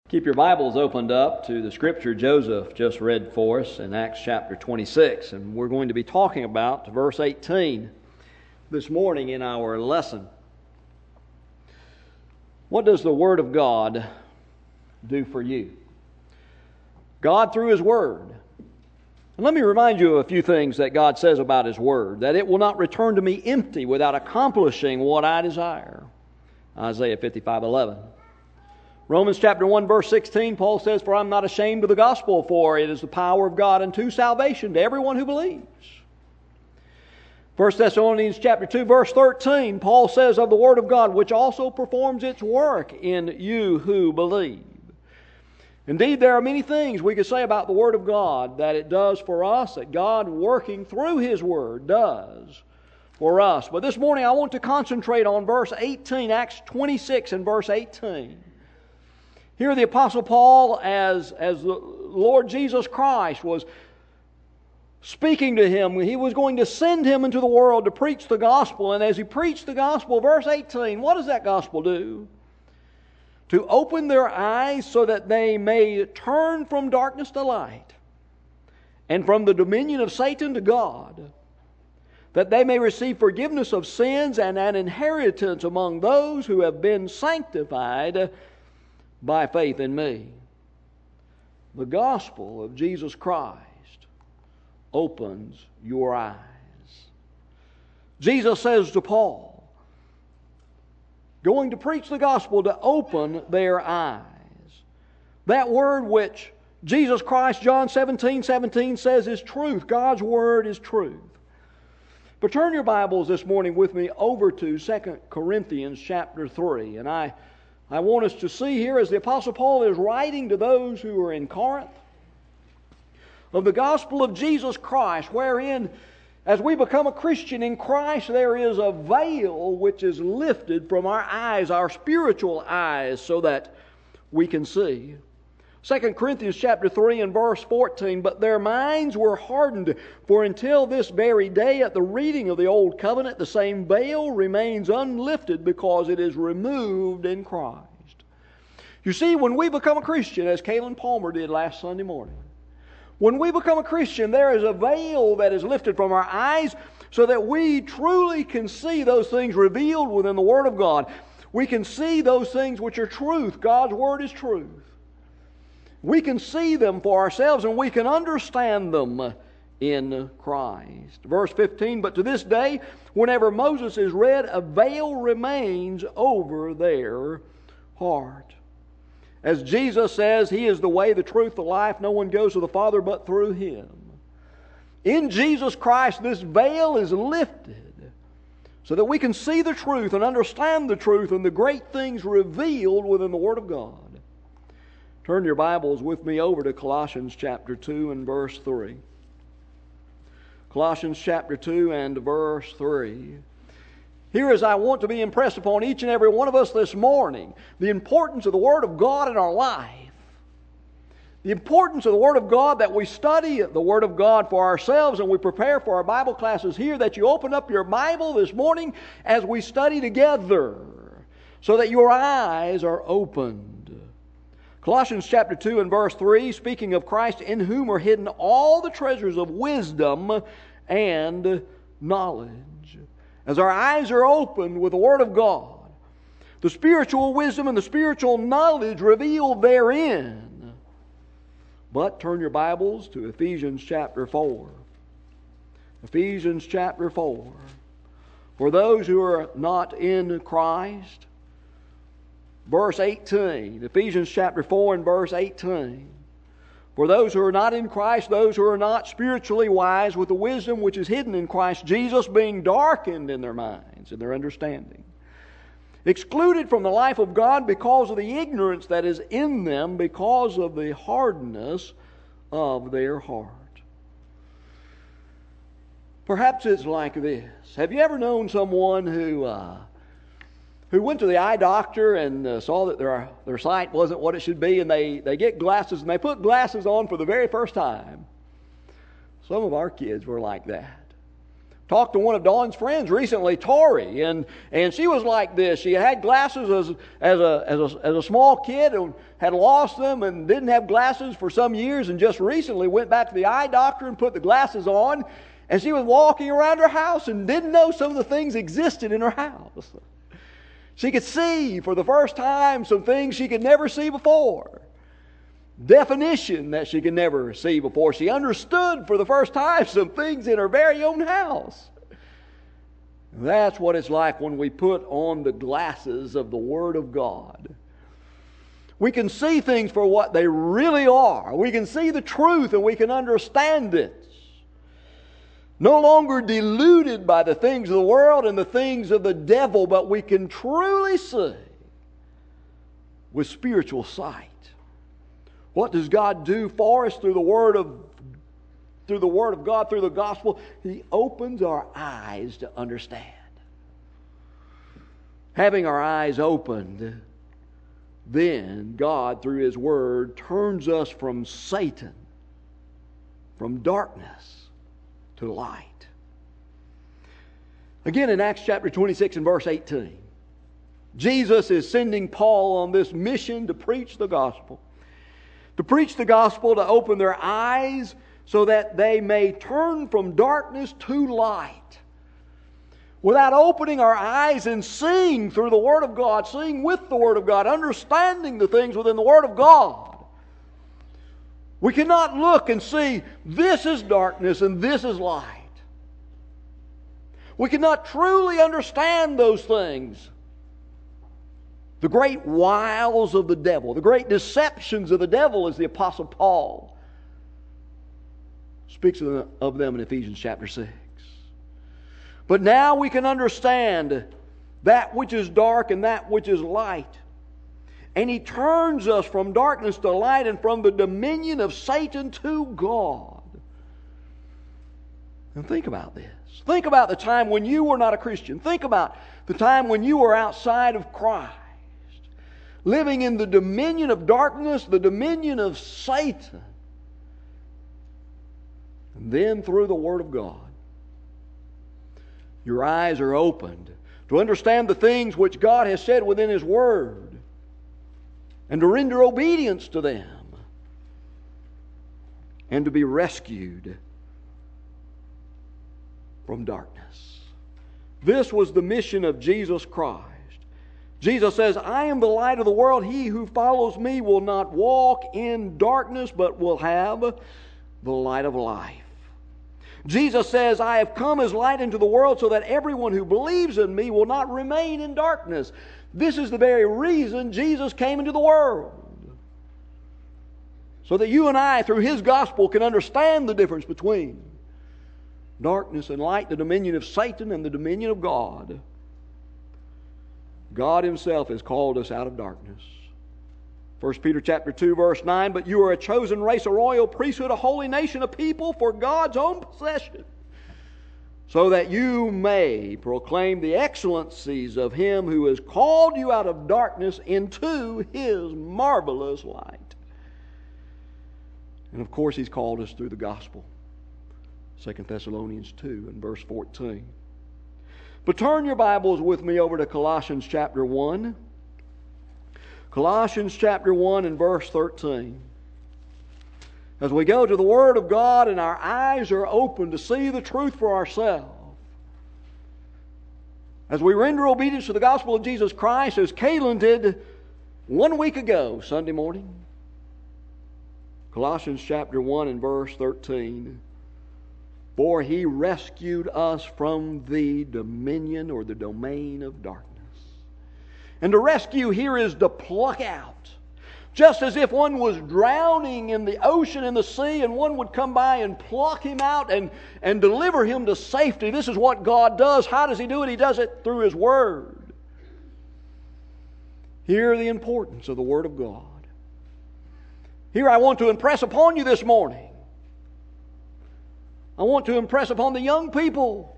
Keep your Bibles opened up to the scripture Joseph just read for us in Acts chapter 26. And we're going to be talking about verse 18 this morning in our lesson. What does the Word of God do for you? God through His Word. And let me remind you of a few things that God says about His Word. That it will not return to me empty without accomplishing what I desire. Isaiah 55:11. Romans chapter 1 verse 16, Paul says, "For I'm not ashamed of the gospel, for it is the power of God unto salvation to everyone who believes." 1 Thessalonians chapter 2 verse 13, Paul says of the Word of God, "which also performs its work in you who believe." Indeed, there are many things we could say about the Word of God that it does for us, that God working through His Word does for us. But this morning I want to concentrate on verse 18, Acts 26 and verse 18. Here the Apostle Paul, as the Lord Jesus Christ was speaking to him, he was going to send him into the world to preach the gospel. And as he preached the gospel, verse 18, what does that gospel do? To open their eyes so that they may turn from darkness to light and from the dominion of Satan to God, that they may receive forgiveness of sins and an inheritance among those who have been sanctified by faith in me. The gospel of Jesus Christ opens your eyes. Jesus says to Paul, going to preach the gospel to open their eyes. That word which Jesus Christ, John 17:17 says is truth. God's word is truth. But turn your Bibles this morning with me over to 2 Corinthians chapter 3. And I want us to see here, as the Apostle Paul is writing to those who are in Corinth, of the gospel of Jesus Christ, wherein, as we become a Christian in Christ, there is a veil which is lifted from our eyes, our spiritual eyes, so that we can see. 2 Corinthians chapter 3 and verse 14, "But their minds were hardened, for until this very day at the reading of the Old Covenant, the same veil remains unlifted because it is removed in Christ." You see, when we become a Christian, as Kalen Palmer did last Sunday morning, when we become a Christian, there is a veil that is lifted from our eyes so that we truly can see those things revealed within the Word of God. We can see those things which are truth. God's Word is truth. We can see them for ourselves and we can understand them in Christ. Verse 15, "But to this day, whenever Moses is read, a veil remains over their heart." As Jesus says, He is the way, the truth, the life. No one goes to the Father but through Him. In Jesus Christ, this veil is lifted so that we can see the truth and understand the truth and the great things revealed within the Word of God. Turn your Bibles with me over to Colossians chapter 2 and verse 3. Colossians chapter 2 and verse 3. Here, as I want to be impressed upon each and every one of us this morning, the importance of the Word of God in our life. The importance of the Word of God, that we study the Word of God for ourselves and we prepare for our Bible classes here, that you open up your Bible this morning as we study together so that your eyes are opened. Colossians chapter 2 and verse 3, speaking of Christ, "in whom are hidden all the treasures of wisdom and knowledge." As our eyes are opened with the Word of God, the spiritual wisdom and the spiritual knowledge revealed therein. But turn your Bibles to Ephesians chapter 4. Ephesians chapter 4. For those who are not in Christ, verse 18, Ephesians chapter 4 and verse 18. "For those who are not in Christ, those who are not spiritually wise, with the wisdom which is hidden in Christ Jesus, being darkened in their minds and their understanding, excluded from the life of God because of the ignorance that is in them, because of the hardness of their heart." Perhaps it's like this. Have you ever known someone who went to the eye doctor and saw that their sight wasn't what it should be, and they get glasses and they put glasses on for the very first time? Some of our kids were like that. Talked to one of Dawn's friends recently, Tori, and she was like this. She had glasses as a small kid and had lost them and didn't have glasses for some years, and just recently went back to the eye doctor and put the glasses on, and she was walking around her house and didn't know some of the things existed in her house. She could see for the first time some things she could never see before. Definition that she could never see before. She understood for the first time some things in her very own house. That's what it's like when we put on the glasses of the Word of God. We can see things for what they really are. We can see the truth and we can understand it. No longer deluded by the things of the world and the things of the devil, but we can truly see with spiritual sight. What does God do for us through the Word of God, through the gospel? He opens our eyes to understand. Having our eyes opened, then God, through His Word, turns us from Satan, from darkness, to light. Again, in Acts chapter 26 and verse 18, Jesus is sending Paul on this mission to preach the gospel. To preach the gospel, to open their eyes so that they may turn from darkness to light. Without opening our eyes and seeing through the Word of God, seeing with the Word of God, understanding the things within the Word of God, we cannot look and see this is darkness and this is light. We cannot truly understand those things. The great wiles of the devil, the great deceptions of the devil, as the Apostle Paul speaks of them in Ephesians chapter 6. But now we can understand that which is dark and that which is light. And He turns us from darkness to light and from the dominion of Satan to God. And think about this. Think about the time when you were not a Christian. Think about the time when you were outside of Christ, living in the dominion of darkness, the dominion of Satan. And then through the Word of God, your eyes are opened to understand the things which God has said within His Word and to render obedience to them and to be rescued from darkness. This was the mission of Jesus Christ. Jesus says, I am the light of the world. He who follows me will not walk in darkness, but will have the light of life. Jesus says, I have come as light into the world so that everyone who believes in me will not remain in darkness. This is the very reason Jesus came into the world. So that you and I, through His gospel, can understand the difference between darkness and light, the dominion of Satan and the dominion of God. God Himself has called us out of darkness. 1 Peter chapter 2, verse 9, but you are a chosen race, a royal priesthood, a holy nation, a people for God's own possession, so that you may proclaim the excellencies of Him who has called you out of darkness into His marvelous light. And of course, He's called us through the gospel. 2 Thessalonians 2 and verse 14. But turn your Bibles with me over to Colossians chapter 1. Colossians chapter 1 and verse 13. As we go to the Word of God and our eyes are open to see the truth for ourselves, as we render obedience to the gospel of Jesus Christ, as Kalen did 1 week ago, Sunday morning. Colossians chapter 1 and verse 13. For He rescued us from the dominion or the domain of darkness. And to rescue here is to pluck out. Just as if one was drowning in the ocean, in the sea, and one would come by and pluck him out and deliver him to safety. This is what God does. How does He do it? He does it through His Word. Hear the importance of the Word of God. Here I want to impress upon you this morning. I want to impress upon the young people.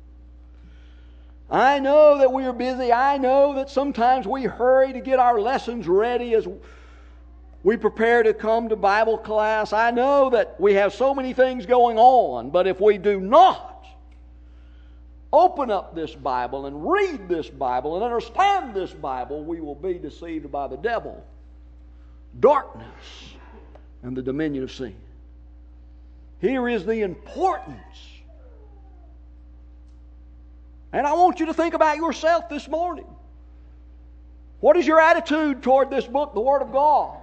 I know that we are busy. I know that sometimes we hurry to get our lessons ready as we prepare to come to Bible class. I know that we have so many things going on. But if we do not open up this Bible and read this Bible and understand this Bible, we will be deceived by the devil, darkness, and the dominion of sin. Here is the importance. And I want you to think about yourself this morning. What is your attitude toward this book, the Word of God,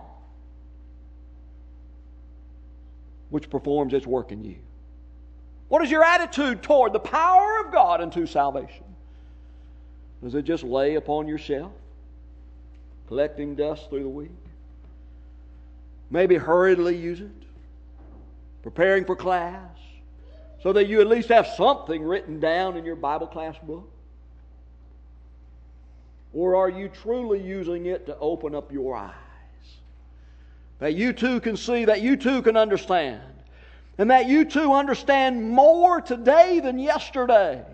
which performs its work in you? What is your attitude toward the power of God unto salvation? Does it just lay upon your shelf, collecting dust through the week? Maybe hurriedly use it, preparing for class, so that you at least have something written down in your Bible class book? Or are you truly using it to open up your eyes, that you too can see, that you too can understand, and that you too understand more today than yesterday?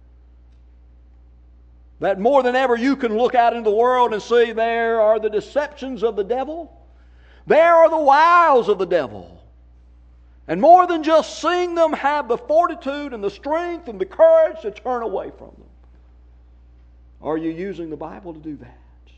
That more than ever you can look out into the world and see there are the deceptions of the devil, there are the wiles of the devil. And more than just seeing them, have the fortitude and the strength and the courage to turn away from them. Are you using the Bible to do that?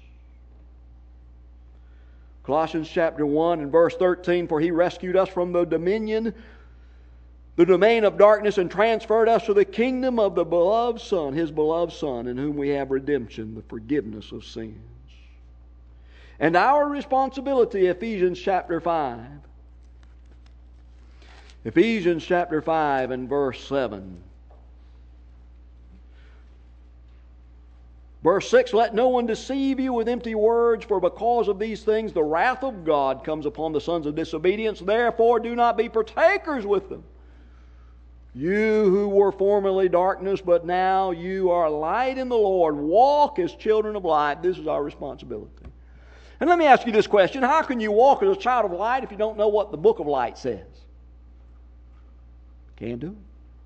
Colossians chapter 1 and verse 13, for He rescued us from the domain of darkness, and transferred us to the kingdom of the beloved Son, His beloved Son, in whom we have redemption, the forgiveness of sins. And our responsibility, Ephesians chapter 5. Ephesians chapter 5 and verse 7. Verse 6, let no one deceive you with empty words, for because of these things the wrath of God comes upon the sons of disobedience. Therefore do not be partakers with them. You who were formerly darkness, but now you are light in the Lord. Walk as children of light. This is our responsibility. And let me ask you this question. How can you walk as a child of light if you don't know what the book of light says? Can't do it.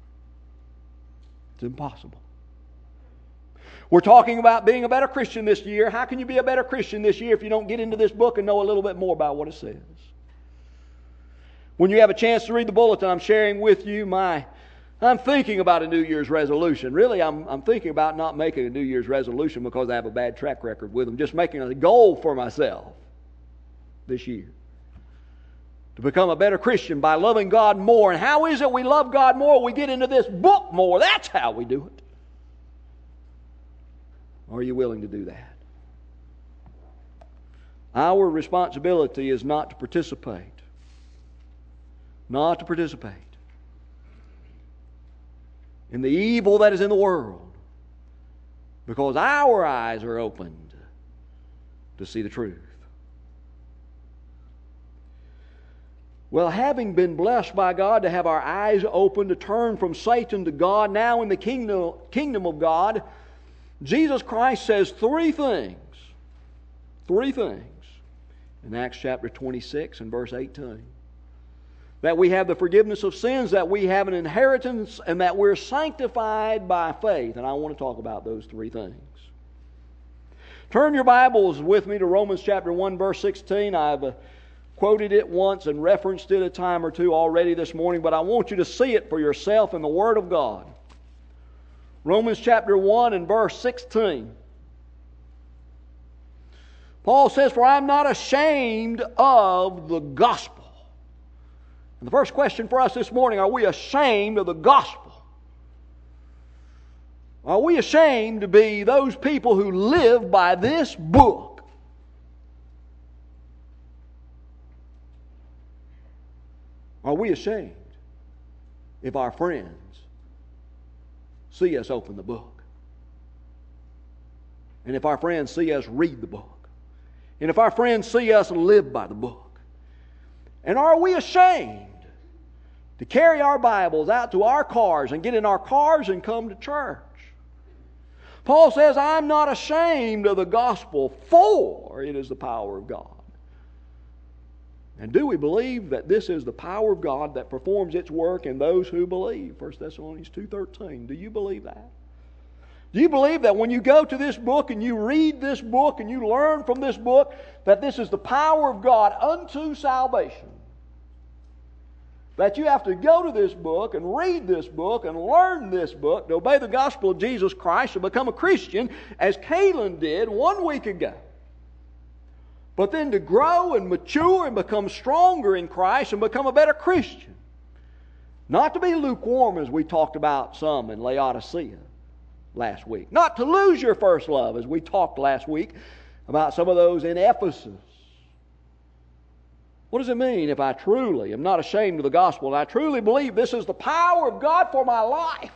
It's impossible. We're talking about being a better Christian this year. How can you be a better Christian this year if you don't get into this book and know a little bit more about what it says? When you have a chance to read the bulletin, I'm sharing with you I'm thinking about a New Year's resolution. Really, I'm thinking about not making a New Year's resolution because I have a bad track record with them. Just making a goal for myself this year to become a better Christian by loving God more. And how is it we love God more? We get into this book more. That's how we do it. Are you willing to do that? Our responsibility is not to participate. Not to participate in the evil that is in the world, because our eyes are opened to see the truth. Well, having been blessed by God to have our eyes open to turn from Satan to God, now in the kingdom of God, Jesus Christ says three things in Acts chapter 26 and verse 18. That we have the forgiveness of sins, that we have an inheritance, and that we're sanctified by faith. And I want to talk about those three things. Turn your Bibles with me to Romans chapter 1 verse 16. I've quoted it once and referenced it a time or two already this morning, but I want you to see it for yourself in the Word of God. Romans chapter 1 and verse 16. Paul says, for I am not ashamed of the gospel. And the first question for us this morning, are we ashamed of the gospel? Are we ashamed to be those people who live by this book? Are we ashamed if our friends see us open the book? And if our friends see us read the book? And if our friends see us live by the book? And are we ashamed to carry our Bibles out to our cars and get in our cars and come to church? Paul says, I'm not ashamed of the gospel, for it is the power of God. And do we believe that this is the power of God that performs its work in those who believe? 1 Thessalonians 2:13. Do you believe that? Do you believe that when you go to this book and you read this book and you learn from this book that this is the power of God unto salvation? that you have to go to this book and read this book and learn this book to obey the gospel of Jesus Christ and become a Christian, as Caitlin did 1 week ago. But then to grow and mature and become stronger in Christ and become a better Christian. Not to be lukewarm, as we talked about some in Laodicea last week. Not to lose your first love, as we talked last week about some of those in Ephesus. What does it mean if I truly am not ashamed of the gospel and I truly believe this is the power of God for my life?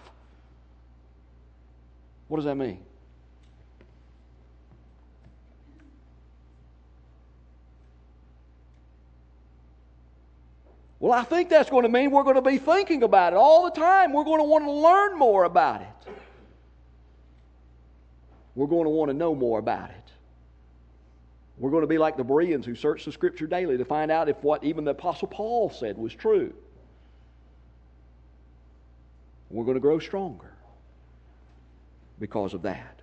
What does that mean? Well, I think that's going to mean we're going to be thinking about it all the time. We're going to want to learn more about it. We're going to want to know more about it. We're going to be like the Bereans who searched the Scripture daily to find out if what even the Apostle Paul said was true. We're going to grow stronger because of that.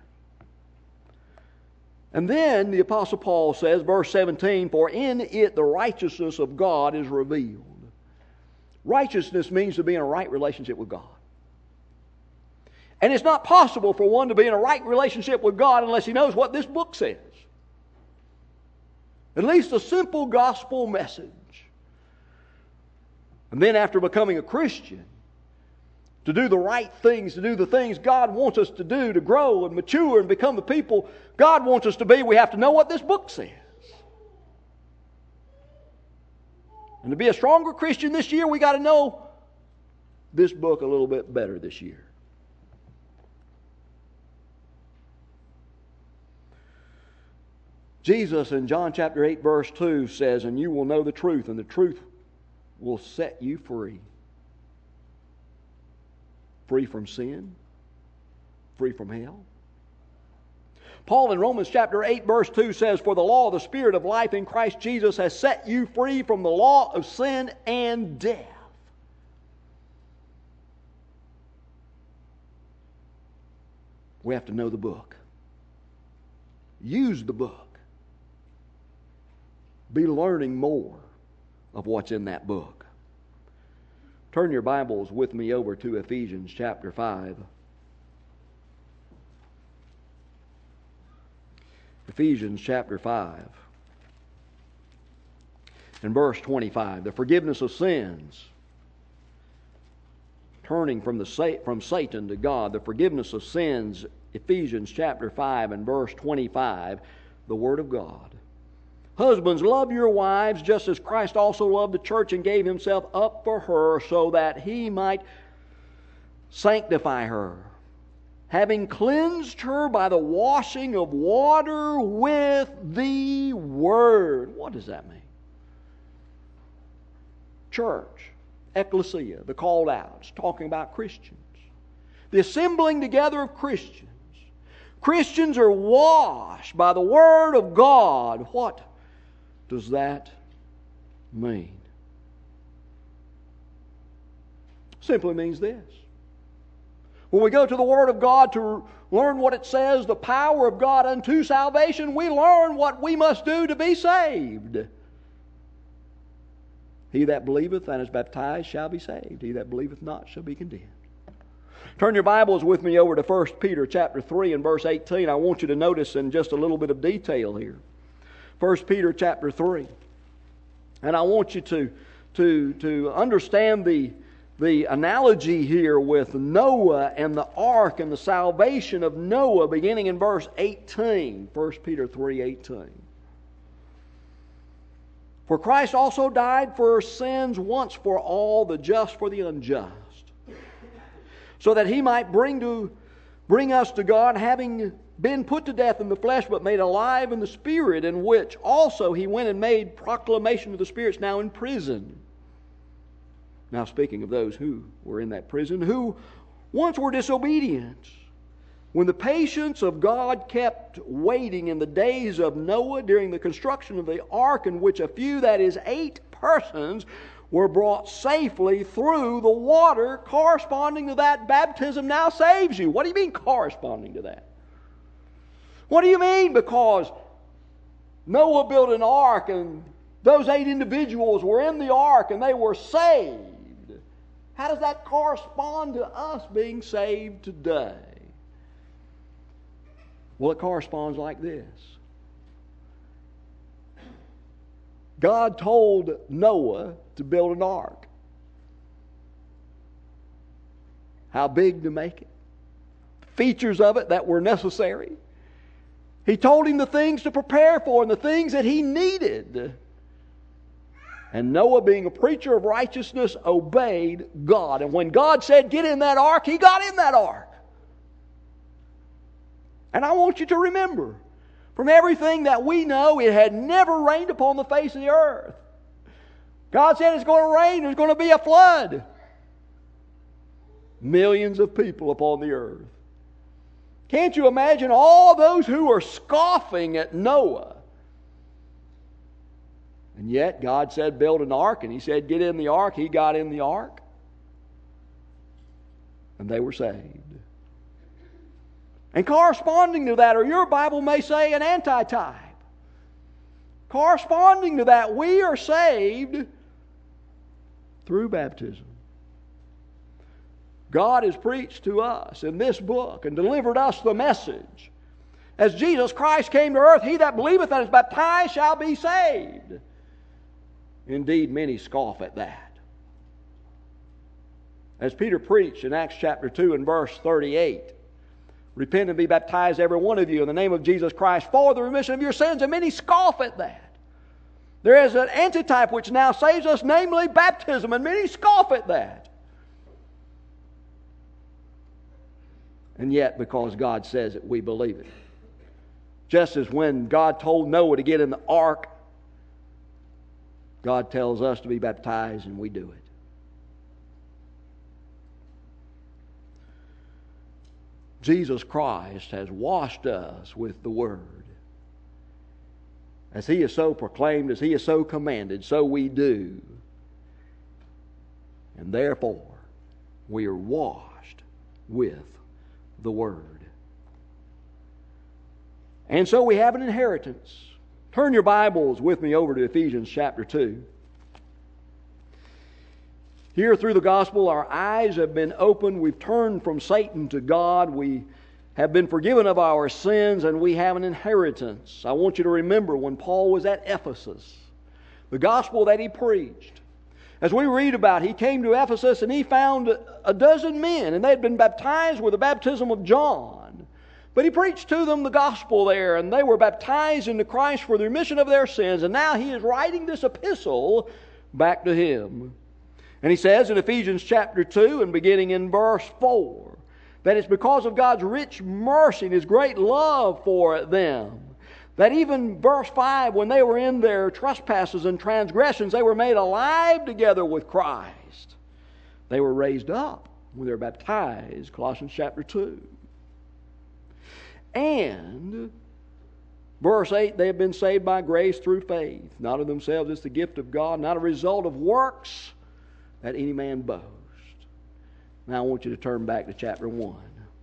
And then the Apostle Paul says, verse 17, "For in it the righteousness of God is revealed." Righteousness means to be in a right relationship with God. And it's not possible for one to be in a right relationship with God unless he knows what this book says. At least a simple gospel message. And then after becoming a Christian, to do the right things, to do the things God wants us to do, to grow and mature and become the people God wants us to be, we have to know what this book says. And to be a stronger Christian this year, we got to know this book a little bit better this year. Jesus in John chapter 8 verse 2 says, "And you will know the truth, and the truth will set you free." Free from sin, free from hell. Paul in Romans chapter 8 verse 2 says, "For the law of the Spirit of life in Christ Jesus has set you free from the law of sin and death." We have to know the book. Use the book. Be learning more of what's in that book. Turn your Bibles with me over to Ephesians chapter 5. Ephesians chapter 5 and verse 25. The forgiveness of sins. Turning from Satan to God. The forgiveness of sins. Ephesians chapter 5 and verse 25. The Word of God. "Husbands, love your wives just as Christ also loved the church and gave himself up for her, so that he might sanctify her, having cleansed her by the washing of water with the Word." What does that mean? Church, ecclesia, the called out. It's talking about Christians. The assembling together of Christians. Christians are washed by the Word of God. What does that mean? Simply means this. When we go to the Word of God to learn what it says, the power of God unto salvation, we learn what we must do to be saved. "He that believeth and is baptized shall be saved. He that believeth not shall be condemned." Turn your Bibles with me over to 1 Peter chapter 3 and verse 18. I want you to notice in just a little bit of detail here. 1 Peter chapter 3. And I want you to understand the analogy here with Noah and the ark and the salvation of Noah beginning in verse 18. 1 Peter 3:18. "For Christ also died for sins once for all, the just for the unjust, so that he might bring us to God, having been put to death in the flesh, but made alive in the Spirit, in which also he went and made proclamation to the spirits now in prison." Now speaking of those who were in that prison, "who once were disobedient, when the patience of God kept waiting in the days of Noah during the construction of the ark, in which a few, that is 8 persons, were brought safely through the water." Corresponding to that, baptism now saves you. What do you mean corresponding to that? What do you mean because Noah built an ark and those 8 individuals were in the ark and they were saved? How does that correspond to us being saved today? Well, it corresponds like this. God told Noah to build an ark. How big to make it? Features of it that were necessary. He told him the things to prepare for and the things that he needed. And Noah, being a preacher of righteousness, obeyed God. And when God said, get in that ark, he got in that ark. And I want you to remember, from everything that we know, it had never rained upon the face of the earth. God said it's going to rain, there's going to be a flood. Millions of people upon the earth. Can't you imagine all those who are scoffing at Noah? And yet God said build an ark, and He said get in the ark. He got in the ark. And they were saved. And corresponding to that, or your Bible may say an antitype. Corresponding to that, we are saved through baptism. God has preached to us in this book and delivered us the message. As Jesus Christ came to earth, he that believeth and is baptized shall be saved. Indeed, many scoff at that. As Peter preached in Acts chapter 2 and verse 38, repent and be baptized every one of you in the name of Jesus Christ for the remission of your sins, and many scoff at that. There is an antitype which now saves us, namely baptism, and many scoff at that. And yet, because God says it, we believe it. Just as when God told Noah to get in the ark, God tells us to be baptized, and we do it. Jesus Christ has washed us with the Word. As He is so proclaimed, as He is so commanded, so we do. And therefore, we are washed with the Word. And so we have an inheritance. Turn your Bibles with me over to Ephesians chapter 2. Here through the gospel, our eyes have been opened. We've turned from Satan to God. We have been forgiven of our sins, and we have an inheritance. I want you to remember when Paul was at Ephesus, the gospel that he preached. As we read about, he came to Ephesus and he found a dozen men, and they had been baptized with the baptism of John. But he preached to them the gospel there, and they were baptized into Christ for the remission of their sins. And now he is writing this epistle back to him. And he says in Ephesians chapter 2 and beginning in verse 4, that it's because of God's rich mercy and His great love for them, that even verse 5, when they were in their trespasses and transgressions, they were made alive together with Christ. They were raised up when they were baptized, Colossians chapter 2. And verse 8, they have been saved by grace through faith, not of themselves, it's the gift of God, not a result of works, that any man boast. Now I want you to turn back to chapter 1.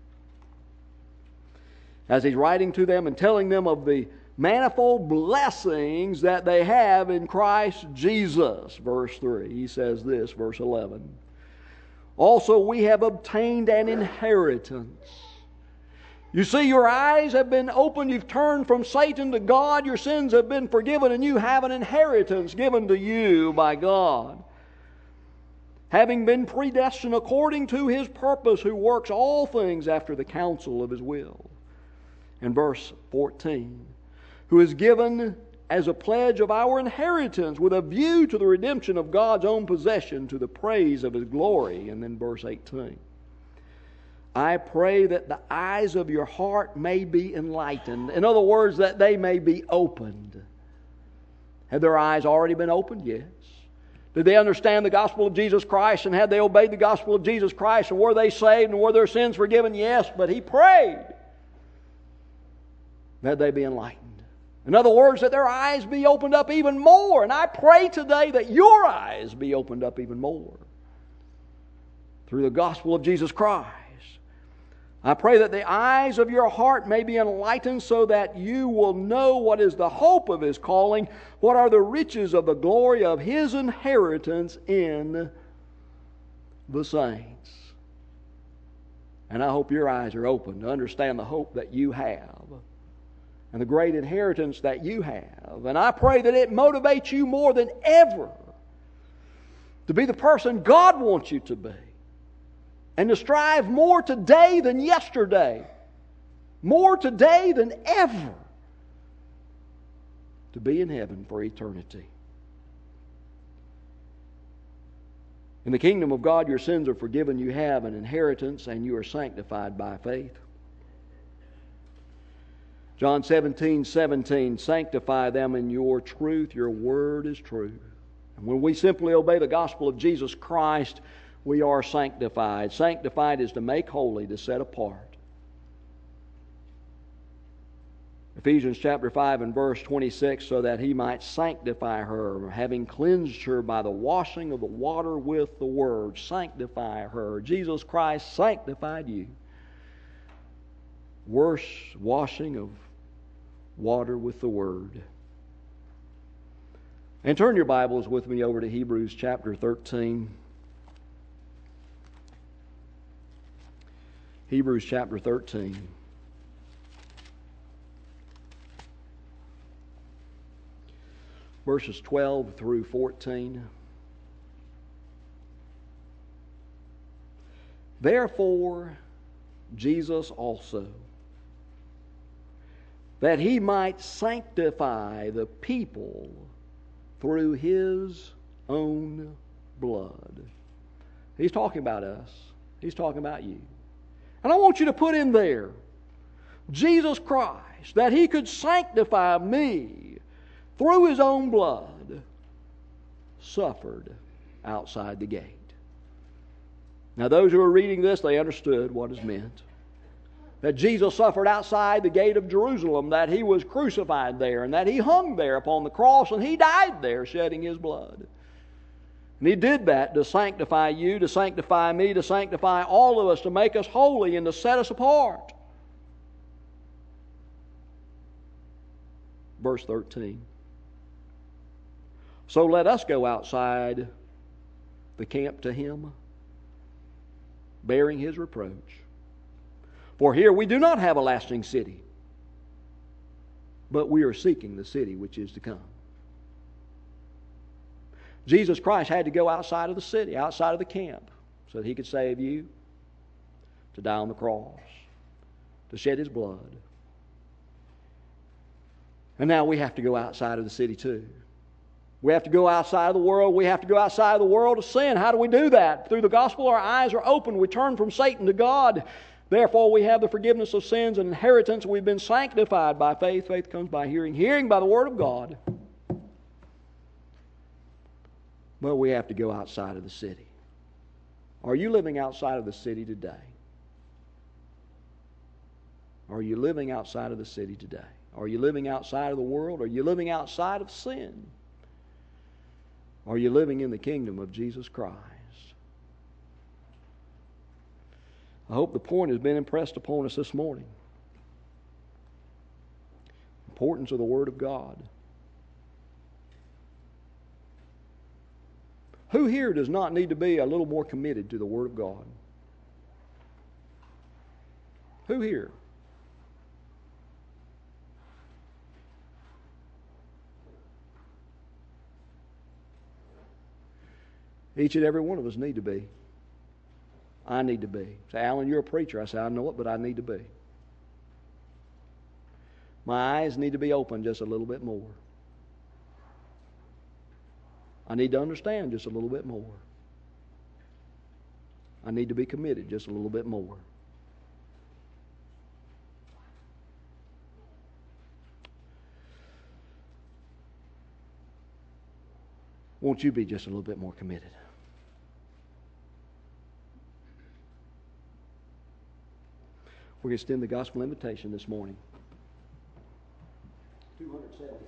As he's writing to them and telling them of the manifold blessings that they have in Christ Jesus. Verse 3, he says this, verse 11. Also we have obtained an inheritance. You see, your eyes have been opened. You've turned from Satan to God. Your sins have been forgiven, and you have an inheritance given to you by God. Having been predestined according to His purpose, who works all things after the counsel of His will. And verse 14, who is given as a pledge of our inheritance with a view to the redemption of God's own possession to the praise of His glory. And then verse 18, I pray that the eyes of your heart may be enlightened. In other words, that they may be opened. Have their eyes already been opened? Yes. Did they understand the gospel of Jesus Christ, and had they obeyed the gospel of Jesus Christ, and were they saved, and were their sins forgiven? Yes, but he prayed that they be enlightened. In other words, that their eyes be opened up even more. And I pray today that your eyes be opened up even more through the gospel of Jesus Christ. I pray that the eyes of your heart may be enlightened so that you will know what is the hope of His calling, what are the riches of the glory of His inheritance in the saints. And I hope your eyes are open to understand the hope that you have and the great inheritance that you have. And I pray that it motivates you more than ever to be the person God wants you to be and to strive more today than yesterday, more today than ever, to be in heaven for eternity. In the kingdom of God, your sins are forgiven. You have an inheritance, and you are sanctified by faith. John 17:17, sanctify them in your truth. Your word is truth. And when we simply obey the gospel of Jesus Christ, we are sanctified. Sanctified is to make holy, to set apart. Ephesians chapter 5 and verse 26, so that he might sanctify her, having cleansed her by the washing of the water with the word. Sanctify her. Jesus Christ sanctified you. Worse washing of water with the word. And turn your Bibles with me over to Hebrews chapter 13. Hebrews chapter 13. Verses 12 through 14. Therefore, Jesus also, that he might sanctify the people through his own blood. He's talking about us. He's talking about you. And I want you to put in there, Jesus Christ, that he could sanctify me through his own blood, suffered outside the gate. Now those who are reading this, they understood what is meant. That Jesus suffered outside the gate of Jerusalem, that he was crucified there, and that he hung there upon the cross, and he died there shedding his blood. And he did that to sanctify you, to sanctify me, to sanctify all of us, to make us holy and to set us apart. Verse 13. So let us go outside the camp to him, bearing his reproach. For here we do not have a lasting city, but we are seeking the city which is to come. Jesus Christ had to go outside of the city, outside of the camp, so that he could save you, to die on the cross, to shed his blood. And now we have to go outside of the city too. We have to go outside of the world. We have to go outside of the world of sin. How do we do that? Through the gospel, our eyes are open. We turn from Satan to God. Therefore, we have the forgiveness of sins and inheritance. We've been sanctified by faith. Faith comes by hearing. Hearing by the Word of God. But we have to go outside of the city. Are you living outside of the city today? Are you living outside of the city today? Are you living outside of the world? Are you living outside of sin? Are you living in the kingdom of Jesus Christ? I hope the point has been impressed upon us this morning. Importance of the Word of God. Who here does not need to be a little more committed to the Word of God? Who here? Each and every one of us need to be. I need to be. Say, Alan, you're a preacher. I say, I know it, but I need to be. My eyes need to be open just a little bit more. I need to understand just a little bit more. I need to be committed just a little bit more. Won't you be just a little bit more committed? We're going to extend the gospel invitation this morning. 276.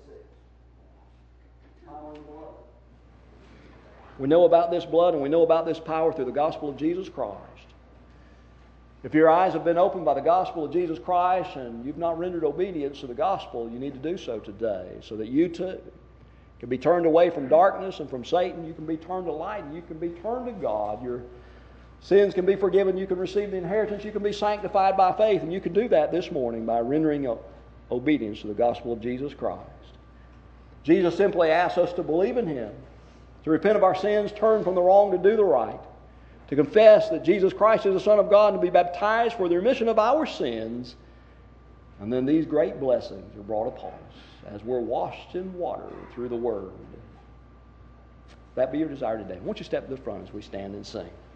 Power and blood. We know about this blood and we know about this power through the gospel of Jesus Christ. If your eyes have been opened by the gospel of Jesus Christ and you've not rendered obedience to the gospel, you need to do so today so that you too can be turned away from darkness and from Satan. You can be turned to light and you can be turned to God. Your Sins can be forgiven. You can receive the inheritance. You can be sanctified by faith. And you can do that this morning by rendering obedience to the gospel of Jesus Christ. Jesus simply asks us to believe in Him, to repent of our sins, turn from the wrong to do the right, to confess that Jesus Christ is the Son of God, and to be baptized for the remission of our sins. And then these great blessings are brought upon us as we're washed in water through the Word. If that be your desire today, won't you step to the front as we stand and sing?